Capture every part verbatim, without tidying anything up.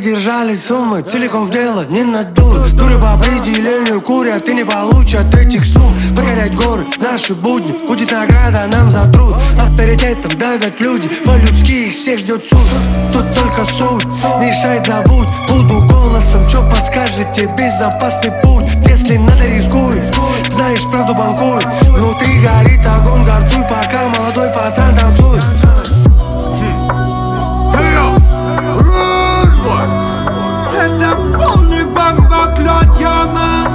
держали суммы целиком в дело не надуют. Дуры по определению курят и не получат этих сумм. Покорять горы, наши будни, будет награда нам за труд. Авторитетом давят люди, по-людски их всех ждет суд. Тут только суть, не решает, забудь. Буду голосом, чё подскажете, безопасный путь. Если надо, рискуй, знаешь правду, банкуй. Внутри горит огонь, горцуй, пока молодой пацан танцует. Это полный бомбоклад, яма.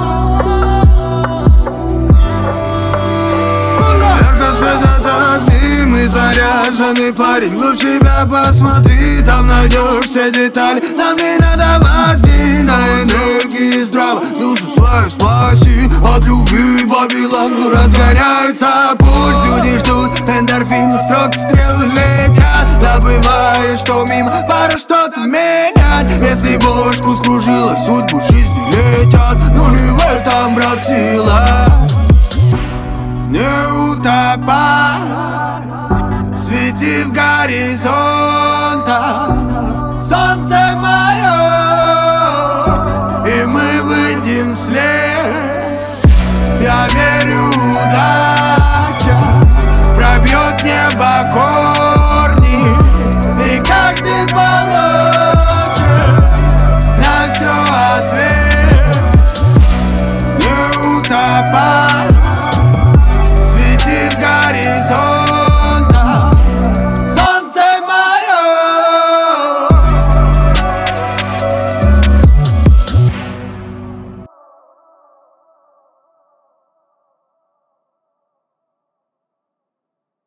Ярко светят огни, мы заряженный парень. Глубь себя посмотри, там найдешь все детали. Нам не надо возни, на энергии здраво. Душу свою спаси от любви, Вавилон разгоряется. Пусть люди ждут эндорфины, строк стрелы летят. Забываешь, что мимо пора что-то менять. Если бошку скружила, судьбу жизни летят. Ну не в этом, брат, сила. Не утопай.